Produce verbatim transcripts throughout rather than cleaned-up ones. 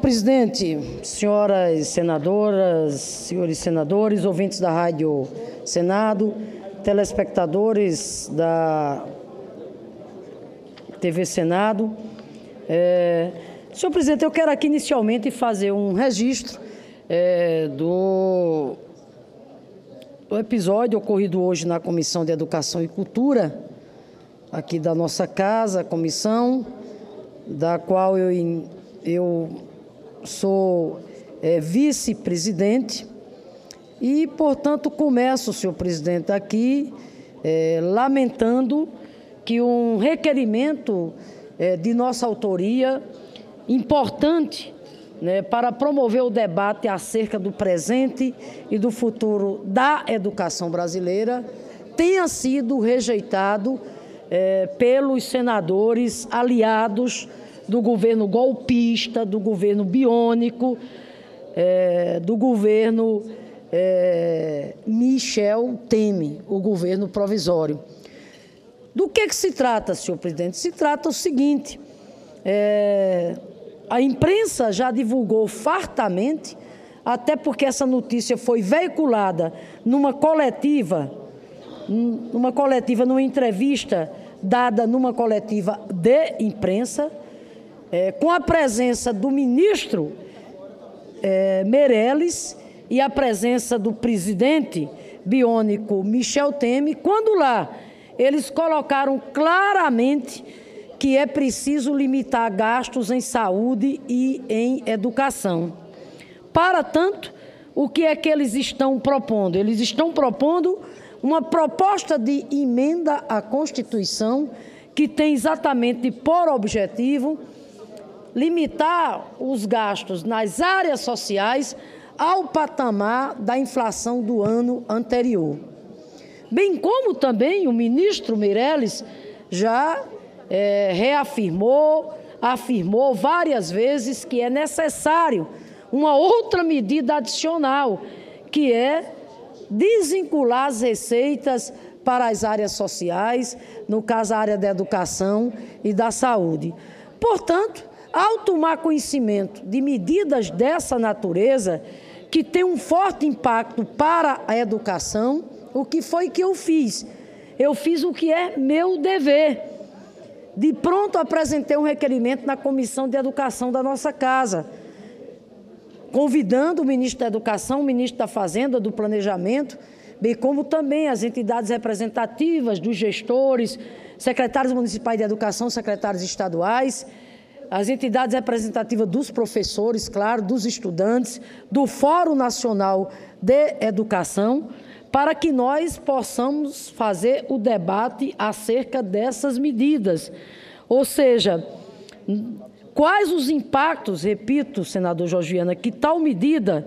presidente, senhoras senadoras, senhores senadores, ouvintes da Rádio Senado, telespectadores da T V Senado. É, senhor presidente, eu quero aqui inicialmente fazer um registro é, do, do episódio ocorrido hoje na Comissão de Educação e Cultura, aqui da nossa casa, a comissão, da qual eu, eu sou é, vice-presidente e, portanto, começo, senhor presidente, aqui é, lamentando que um requerimento é, de nossa autoria, importante, né, para promover o debate acerca do presente e do futuro da educação brasileira, tenha sido rejeitado é, pelos senadores aliados do governo golpista, do governo biônico, é, do governo é, Michel Temer, o governo provisório. Do que, que se trata, senhor presidente? Se trata o seguinte, é, a imprensa já divulgou fartamente, até porque essa notícia foi veiculada numa coletiva, numa coletiva, numa entrevista dada numa coletiva de imprensa, É, com a presença do ministro é, Meirelles e a presença do presidente biônico Michel Temer, quando lá eles colocaram claramente que é preciso limitar gastos em saúde e em educação. Para tanto, o que é que eles estão propondo? Eles estão propondo uma proposta de emenda à Constituição que tem exatamente por objetivo limitar os gastos nas áreas sociais ao patamar da inflação do ano anterior. Bem como também o ministro Meirelles já é, reafirmou, afirmou várias vezes que é necessário uma outra medida adicional, que é desvincular as receitas para as áreas sociais, no caso a área da educação e da saúde. Portanto, ao tomar conhecimento de medidas dessa natureza, que tem um forte impacto para a educação, o que foi que eu fiz? Eu fiz o que é meu dever. De pronto, apresentei um requerimento na Comissão de Educação da nossa casa, convidando o ministro da Educação, o ministro da Fazenda, do Planejamento, bem como também as entidades representativas dos gestores, secretários municipais de educação, secretários estaduais, as entidades representativas dos professores, claro, dos estudantes, do Fórum Nacional de Educação, para que nós possamos fazer o debate acerca dessas medidas. Ou seja, quais os impactos, repito, senador Jorge Viana, que tal medida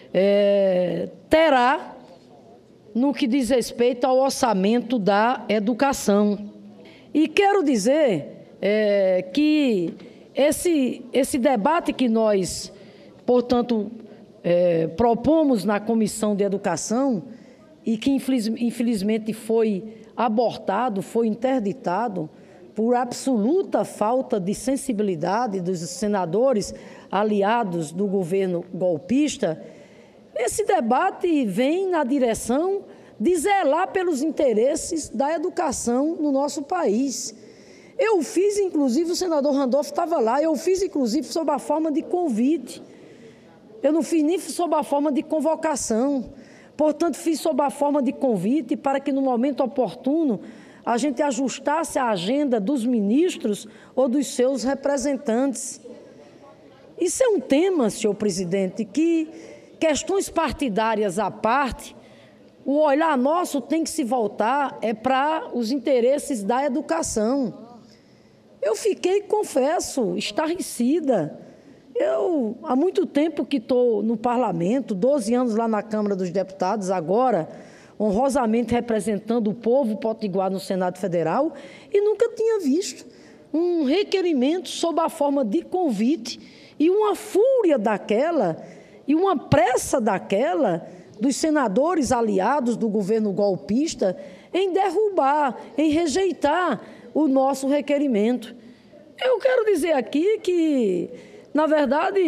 é, terá no que diz respeito ao orçamento da educação. E quero dizer é, que Esse, esse debate que nós, portanto, é, propomos na Comissão de Educação e que infeliz, infelizmente foi abortado, foi interditado por absoluta falta de sensibilidade dos senadores aliados do governo golpista, esse debate vem na direção de zelar pelos interesses da educação no nosso país. Eu fiz, inclusive, o senador Randolfo estava lá, eu fiz, inclusive, sob a forma de convite. Eu não fiz nem sob a forma de convocação. Portanto, fiz sob a forma de convite para que, no momento oportuno, a gente ajustasse a agenda dos ministros ou dos seus representantes. Isso é um tema, senhor presidente, que questões partidárias à parte, o olhar nosso tem que se voltar é para os interesses da educação. Eu fiquei, confesso, estarrecida. Eu, há muito tempo que estou no parlamento, doze anos lá na Câmara dos Deputados, agora, honrosamente representando o povo potiguar no Senado Federal, e nunca tinha visto um requerimento sob a forma de convite e uma fúria daquela, e uma pressa daquela, dos senadores aliados do governo golpista em derrubar, em rejeitar o nosso requerimento. Eu quero dizer aqui que, na verdade,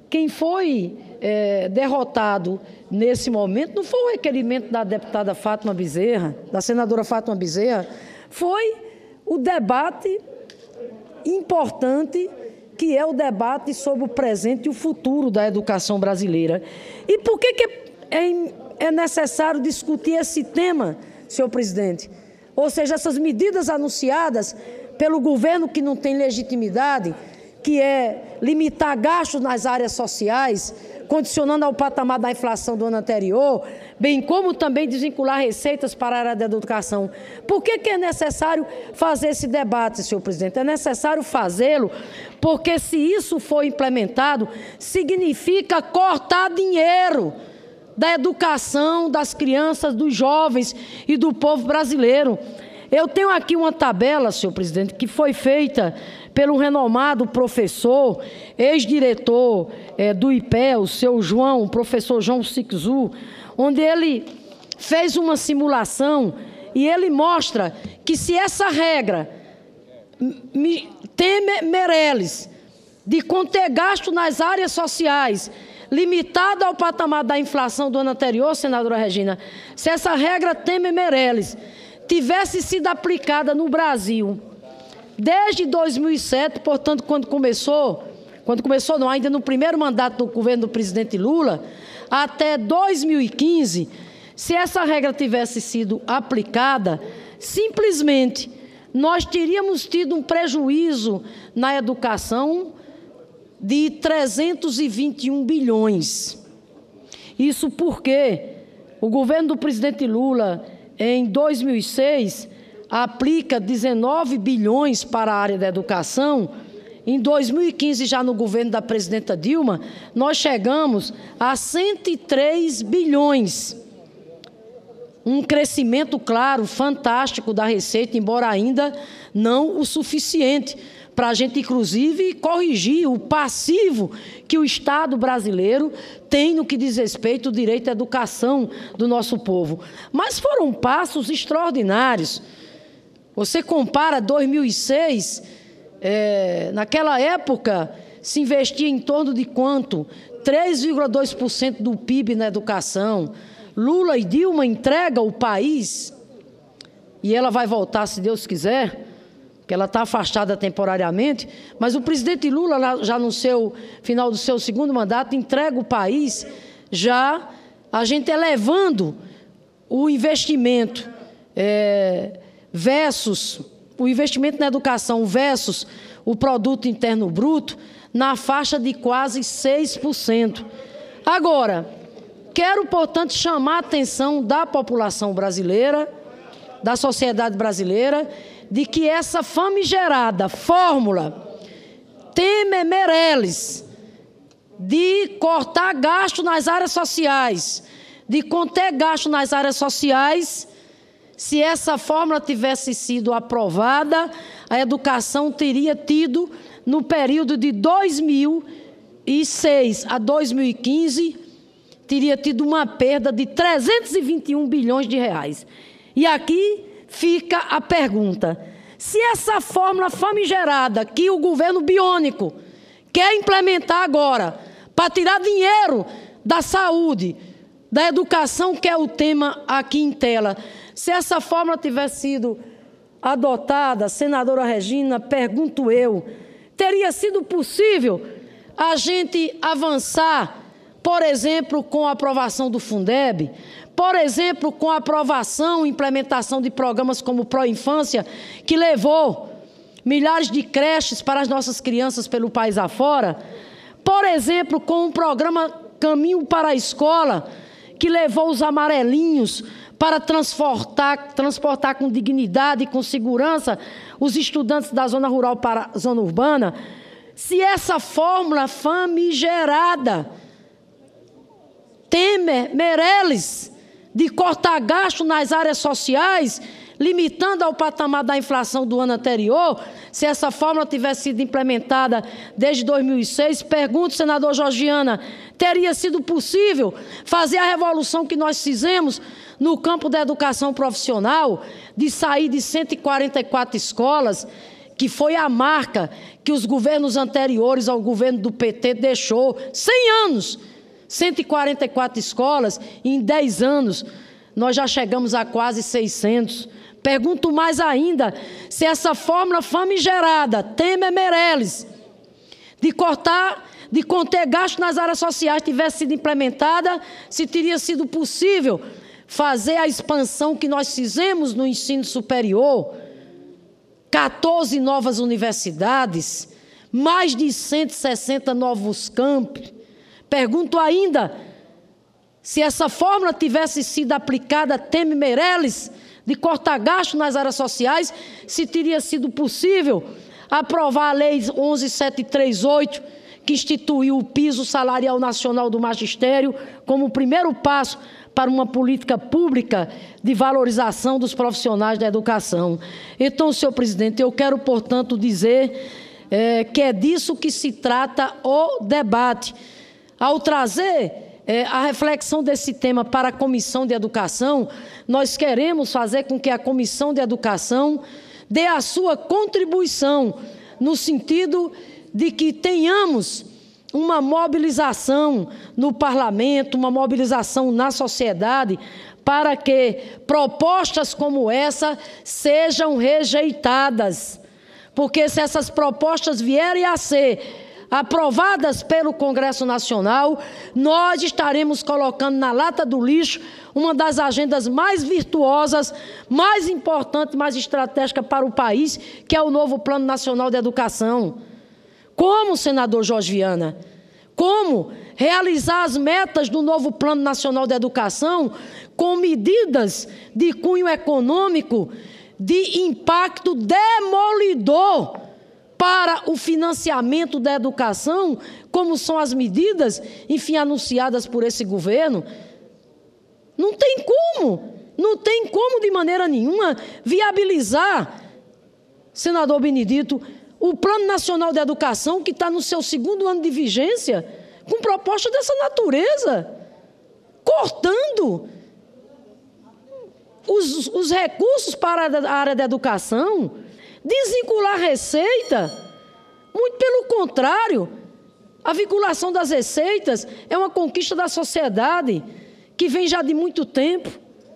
quem foi é, derrotado nesse momento não foi o requerimento da deputada Fátima Bezerra, da senadora Fátima Bezerra, foi o debate importante que é o debate sobre o presente e o futuro da educação brasileira. E por que, que é, é necessário discutir esse tema, senhor presidente? Ou seja, essas medidas anunciadas pelo governo que não tem legitimidade, que é limitar gastos nas áreas sociais, condicionando ao patamar da inflação do ano anterior, bem como também desvincular receitas para a área da educação. Por que, que é necessário fazer esse debate, senhor presidente? É necessário fazê-lo porque, se isso for implementado, significa cortar dinheiro da educação das crianças, dos jovens e do povo brasileiro. Eu tenho aqui uma tabela, senhor presidente, que foi feita pelo renomado professor, ex-diretor é, do I P E, o seu João, o professor João Sixu, onde ele fez uma simulação e ele mostra que, se essa regra Temer Meirelles de conter gasto nas áreas sociais, limitada ao patamar da inflação do ano anterior, senadora Regina, se essa regra Temer Meirelles tivesse sido aplicada no Brasil desde dois mil e sete, portanto, quando começou, quando começou não, ainda no primeiro mandato do governo do presidente Lula, até dois mil e quinze, se essa regra tivesse sido aplicada, simplesmente nós teríamos tido um prejuízo na educação de trezentos e vinte e um bilhões. Isso porque o governo do presidente Lula, em dois mil e seis, aplica dezenove bilhões para a área da educação. Em dois mil e quinze, já no governo da presidenta Dilma, nós chegamos a cento e três bilhões. Um crescimento, claro, fantástico da receita, embora ainda não o suficiente para a gente, inclusive, corrigir o passivo que o Estado brasileiro tem no que diz respeito ao direito à educação do nosso povo. Mas foram passos extraordinários. Você compara dois mil e seis, é, naquela época se investia em torno de quanto? três vírgula dois por cento do P I B na educação. Lula e Dilma entregam o país, e ela vai voltar, se Deus quiser, que ela está afastada temporariamente, mas o presidente Lula, já no seu final do seu segundo mandato, entrega o país, já a gente elevando o investimento é, versus o investimento na educação versus o produto interno bruto na faixa de quase seis por cento. Agora, quero, portanto, chamar a atenção da população brasileira, da sociedade brasileira, de que essa famigerada fórmula Temer Meirelles de cortar gasto nas áreas sociais, de conter gasto nas áreas sociais, se essa fórmula tivesse sido aprovada, a educação teria tido, no período de dois mil e seis a dois mil e quinze, teria tido uma perda de trezentos e vinte e um bilhões de reais. E aqui fica a pergunta: se essa fórmula famigerada que o governo biônico quer implementar agora para tirar dinheiro da saúde, da educação, que é o tema aqui em tela, se essa fórmula tivesse sido adotada, senadora Regina, pergunto eu, teria sido possível a gente avançar, por exemplo, com a aprovação do Fundeb, por exemplo, com a aprovação e implementação de programas como o Pró-Infância, que levou milhares de creches para as nossas crianças pelo país afora, por exemplo, com o programa Caminho para a Escola, que levou os amarelinhos para transportar, transportar com dignidade e com segurança os estudantes da zona rural para a zona urbana. Se essa fórmula famigerada Temer Meirelles de cortar gasto nas áreas sociais, limitando ao patamar da inflação do ano anterior, se essa fórmula tivesse sido implementada desde dois mil e seis, pergunto, senador Georgiana, teria sido possível fazer a revolução que nós fizemos no campo da educação profissional, de sair de cento e quarenta e quatro escolas, que foi a marca que os governos anteriores ao governo do P T deixou, cem anos, cento e quarenta e quatro escolas, e em dez anos nós já chegamos a quase seiscentos. Pergunto mais ainda, se essa fórmula famigerada, Temer-Meirelles, de cortar, de conter gastos nas áreas sociais tivesse sido implementada, se teria sido possível fazer a expansão que nós fizemos no ensino superior, quatorze novas universidades, mais de cento e sessenta novos campos. Pergunto ainda, se essa fórmula tivesse sido aplicada a Temer-Meirelles, de cortar gastos nas áreas sociais, se teria sido possível aprovar a Lei onze mil setecentos e trinta e oito, que instituiu o piso salarial nacional do magistério como o primeiro passo para uma política pública de valorização dos profissionais da educação. Então, senhor presidente, eu quero, portanto, dizer é, que é disso que se trata o debate. Ao trazer É, a reflexão desse tema para a Comissão de Educação, nós queremos fazer com que a Comissão de Educação dê a sua contribuição, no sentido de que tenhamos uma mobilização no parlamento, uma mobilização na sociedade, para que propostas como essa sejam rejeitadas. Porque se essas propostas vierem a ser aprovadas pelo Congresso Nacional, nós estaremos colocando na lata do lixo uma das agendas mais virtuosas, mais importantes, mais estratégicas para o país, que é o novo Plano Nacional de Educação. Como, senador Jorge Viana? Como realizar as metas do novo Plano Nacional de Educação com medidas de cunho econômico de impacto demolidor para o financiamento da educação, como são as medidas, enfim, anunciadas por esse governo? Não tem como, não tem como de maneira nenhuma viabilizar, senador Benedito, o Plano Nacional de Educação, que está no seu segundo ano de vigência, com proposta dessa natureza, cortando os, os recursos para a área da educação, desvincular a receita. Muito pelo contrário, a vinculação das receitas é uma conquista da sociedade, que vem já de muito tempo.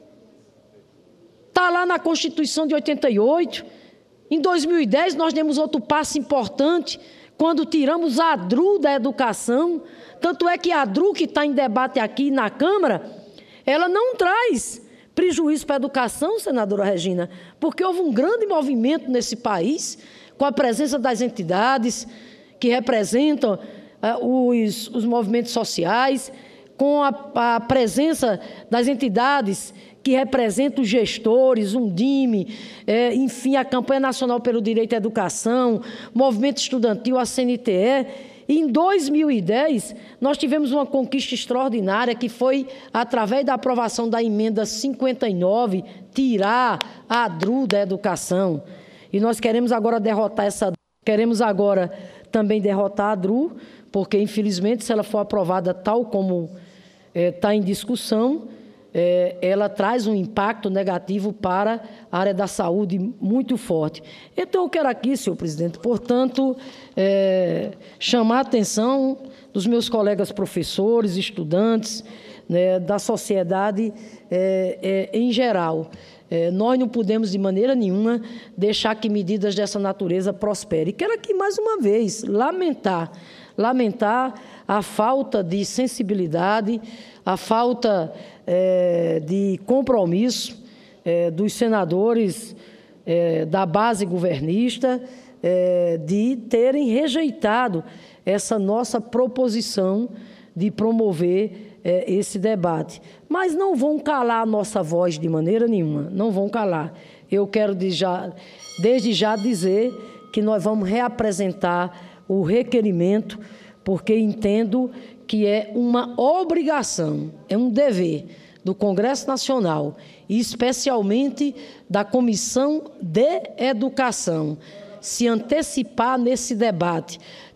Está lá na Constituição de oitenta e oito. Em dois mil e dez, nós demos outro passo importante, quando tiramos a ADRU da educação. Tanto é que a ADRU, que está em debate aqui na Câmara, ela não traz prejuízo para a educação, senadora Regina, porque houve um grande movimento nesse país, com a presença das entidades que representam uh, os, os movimentos sociais, com a, a presença das entidades que representam os gestores, um Undime, é, enfim, a Campanha Nacional pelo Direito à Educação, Movimento Estudantil, a C N T E. E em dois mil e dez, nós tivemos uma conquista extraordinária, que foi, através da aprovação da emenda cinquenta e nove, tirar a ADRU da educação. E nós queremos agora derrotar essa... Queremos agora também derrotar a ADRU, porque, infelizmente, se ela for aprovada tal como está é, em discussão, é, ela traz um impacto negativo para a área da saúde muito forte. Então, eu quero aqui, senhor presidente, portanto, é, chamar a atenção dos meus colegas professores, estudantes, né, da sociedade é, é, em geral. É, nós não podemos, de maneira nenhuma, deixar que medidas dessa natureza prosperem. Quero aqui, mais uma vez, lamentar, lamentar a falta de sensibilidade, a falta é, de compromisso é, dos senadores é, da base governista é, de terem rejeitado essa nossa proposição de promover é, esse debate. Mas não vão calar a nossa voz de maneira nenhuma, não vão calar. Eu quero de já, desde já dizer que nós vamos reapresentar o requerimento, porque entendo que é uma obrigação, é um dever do Congresso Nacional, e especialmente da Comissão de Educação, se antecipar nesse debate,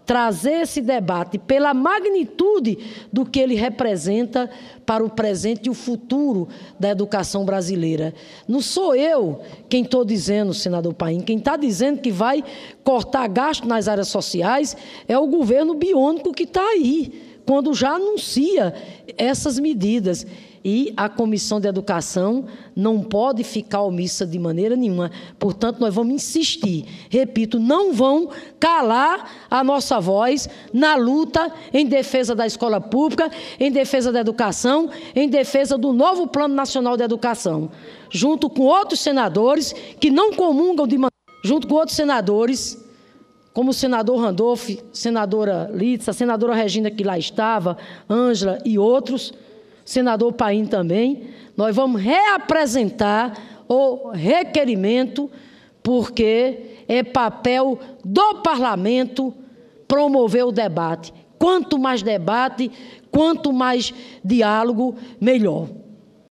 trazer esse debate pela magnitude do que ele representa para o presente e o futuro da educação brasileira. Não sou eu quem estou dizendo, senador Paim, quem está dizendo que vai cortar gasto nas áreas sociais é o governo biônico que está aí, quando já anuncia essas medidas. E a Comissão de Educação não pode ficar omissa de maneira nenhuma. Portanto, nós vamos insistir. Repito, não vão calar a nossa voz na luta em defesa da escola pública, em defesa da educação, em defesa do novo Plano Nacional de Educação. Junto com outros senadores que não comungam de maneira... Junto com outros senadores, como o senador Randolph, senadora Litsa, senadora Regina, que lá estava, Ângela e outros... senador Paim também, nós vamos reapresentar o requerimento, porque é papel do parlamento promover o debate. Quanto mais debate, quanto mais diálogo, melhor.